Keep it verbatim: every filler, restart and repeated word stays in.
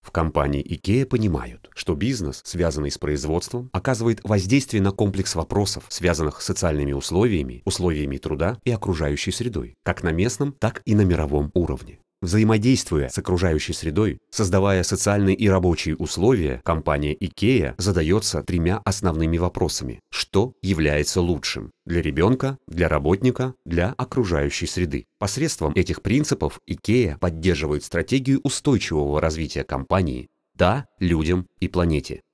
В компании IKEA понимают, что бизнес, связанный с производством, оказывает воздействие на комплекс вопросов, связанных с социальными условиями, условиями труда и окружающей средой, как на местном, так и на мировом уровне. Взаимодействуя с окружающей средой, создавая социальные и рабочие условия, компания IKEA задается тремя основными вопросами: что является лучшим для ребенка, для работника, для окружающей среды. Посредством этих принципов IKEA поддерживает стратегию устойчивого развития компании «Да людям и планете».